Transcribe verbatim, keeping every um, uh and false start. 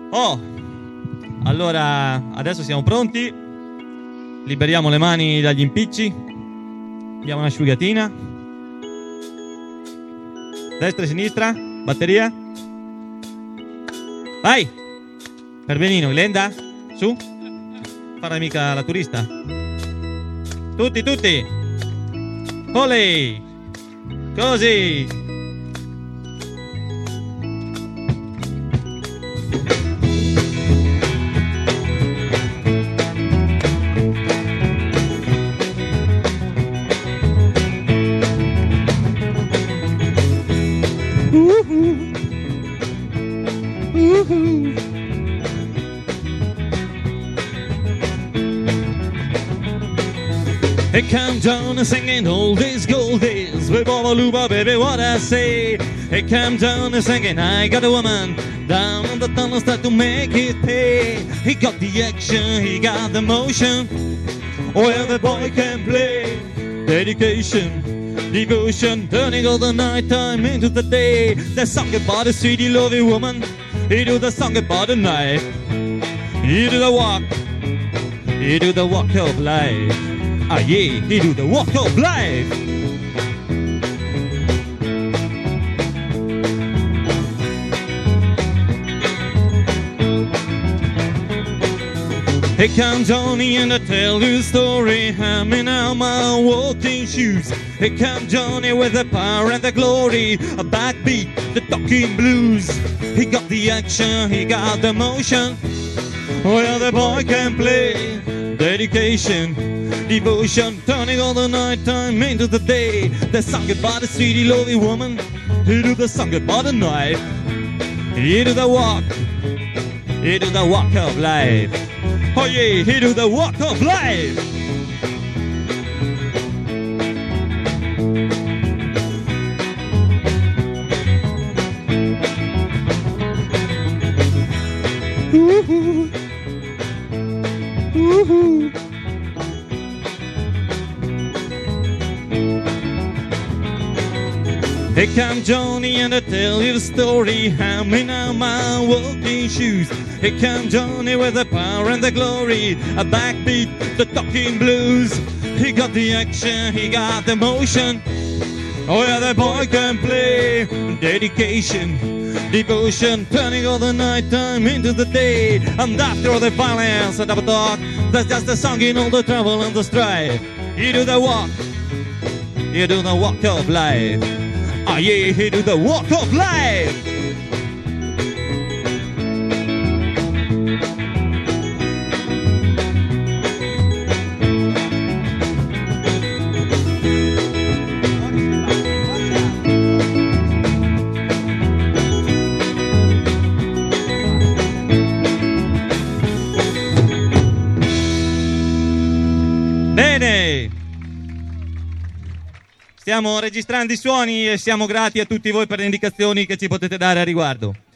Oh, allora adesso siamo pronti. Liberiamo le mani dagli impicci. Diamo un'asciugatina. Destra e sinistra. Batteria. Vai. Per benino, Glenda. Su. Fare mica la turista. Tutti, tutti. Olè. Così. Woohoo. Woohoo. Hey, come down and singing all these gold days with Baba Luba, baby, what I say. Hey, come down and singing, I got a woman down on the tunnel, start to make it pay. He got the action, he got the motion, where the boy can play. Dedication, devotion, turning all the night time into the day. The song about a sweetie loving woman, he do the song about the night. He do the walk, he do the walk of life. Ah yeah, he do the walk of life. Here comes Johnny and I tell you a story. I'm in out my walking shoes. Here comes Johnny with the power and the glory, a backbeat, the talking blues. He got the action, he got the motion, well the boy can play. Dedication, devotion, turning all the night time into the day. The song about a sweetie lovely woman, he do the song about the night. He do the walk, he do the walk of life. Oh yeah, he do the walk of life. Woohoo. Woohoo. Here come Johnny and I tell you the story. I'm in out my walking shoes. Here come Johnny with the power and the glory, a backbeat, the talking blues. He got the action, he got the motion, oh yeah, the boy can play. Dedication, devotion, turning all the night time into the day. And after all the violence and the talk, that's just the song in all the trouble and the strife. You do the walk, you do the walk of life. Ah yeah, he do the walk of life. Bene, stiamo registrando i suoni e siamo grati a tutti voi per le indicazioni che ci potete dare a riguardo.